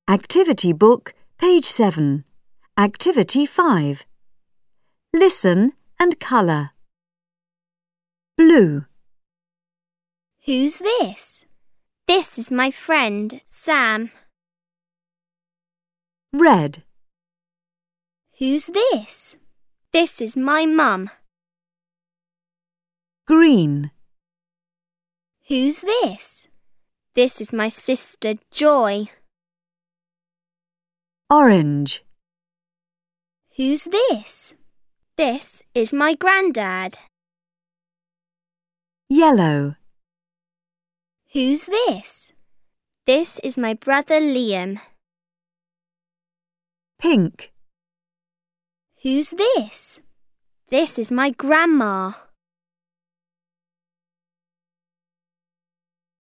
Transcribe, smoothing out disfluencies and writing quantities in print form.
Activity Book, page 7. Activity 5. Listen and colour. Blue. Who's this? This is my friend, Sam. Red. Who's this? This is my mum. Green. Who's this? This is my sister, Joy. Orange. Who's this? This is my granddad. Yellow. Who's this? This is my brother, Liam. Pink. Who's this? This is my grandma.